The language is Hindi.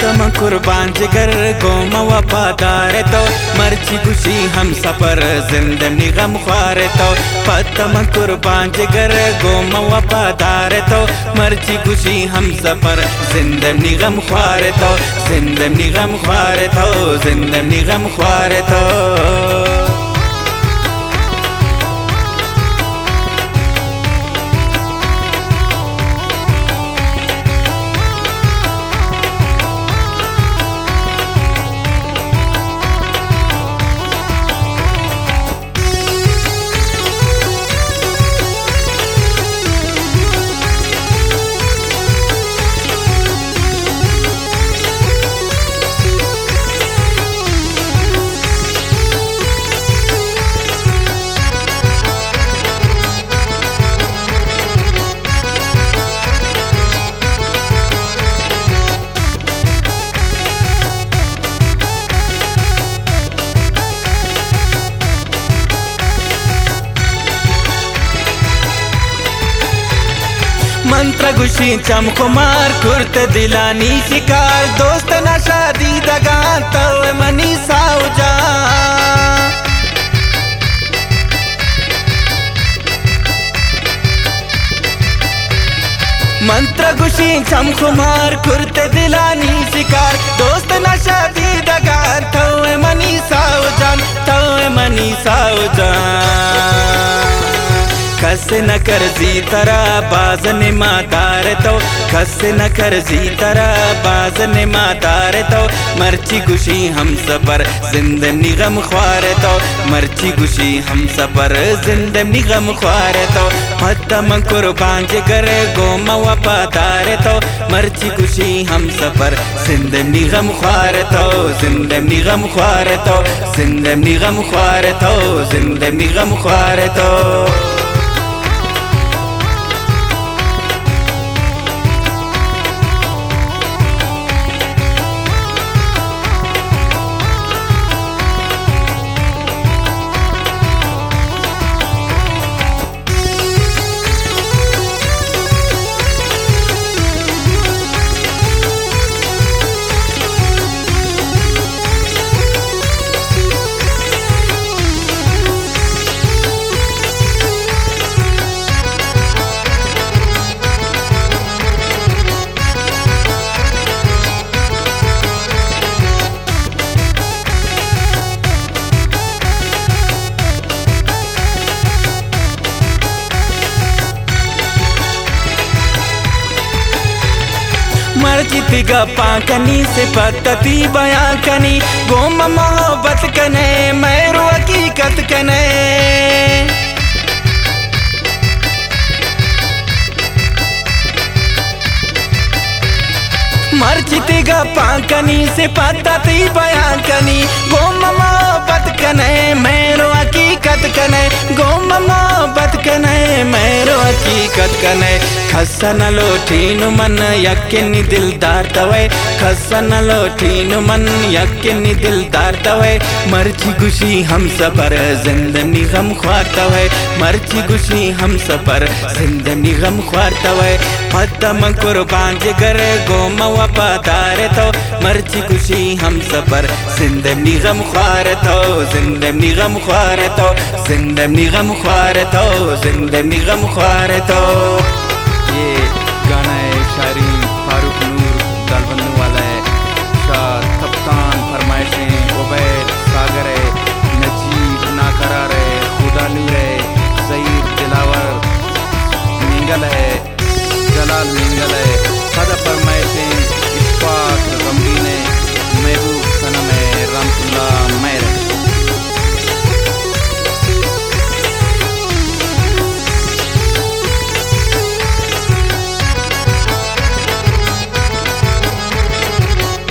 फातिमा कुर्बान जिगर गोम वफादार तो मर्ची खुशी हम सफर जिंदगी गम ख्वार तो फातिमा कुर्बान जिगर गोम वफादार तो मर्ची खुशी हम सफर जिंदगी गम ख्वार तो जिंदगी गम ख्वार तो जिंदगी गम ख्वार तो मंत्र गुशी चमकुमार कुर्त दिलानी शिकार दोस्त न शादी दगा तव मनी साउजा मंत्र गुशी चमकुमार कुर्त दिलानी शिकार दोस्त न शादी दगा तव मनी साउजा तव मनी साउजा खस न कर जी तरा बाज ने मातार तो खस न कर जी तरा बाज ने मातार तो मर्ची गुशी हम सबर जिंदगी गम ख्वार तो मर्ची गुशी हम सबर जिंदगी गम ख्वार तो फातिमा कुर्बान जिगर गोम वफादार तो मर्ची गुशी हम सबर जिंदगी गम ख्वार तो जिंदगी गम ख्वार तो जिंदगी गम ख्वार तो जिंदगी गम ख्वार तो मर्जी तिगा पाकनी से पत्ती बयां कनी गोम मोहब्बत कने मैरो हकीकत कने मर्जी तिगा पाकनी से पत्ती बयां कनी गोम मोहब्बत कने मैरो हकीकत कने गोम मोहब्बत कने मैरो हकीकत कने खसन लोठीनु मन यक्किनी दिलदार तवे खसन लोठीनु मन यक्किनी दिलदार तवे मर्ची गुशी हम सफर जिंदगी गम ख्वार तवे मर्ची गुशी हम सफर जिंदगी गम ख्वार तवे फातिमा कुर्बान जिगर गोम वफादार तो मर्ची गुशी हम सफर जिंदगी गम ख्वार तो जिंदगी गम ख्वार तो जिंदगी गम ख्वार तो जिंदगी गम ख्वार तो ये गाना है शायरी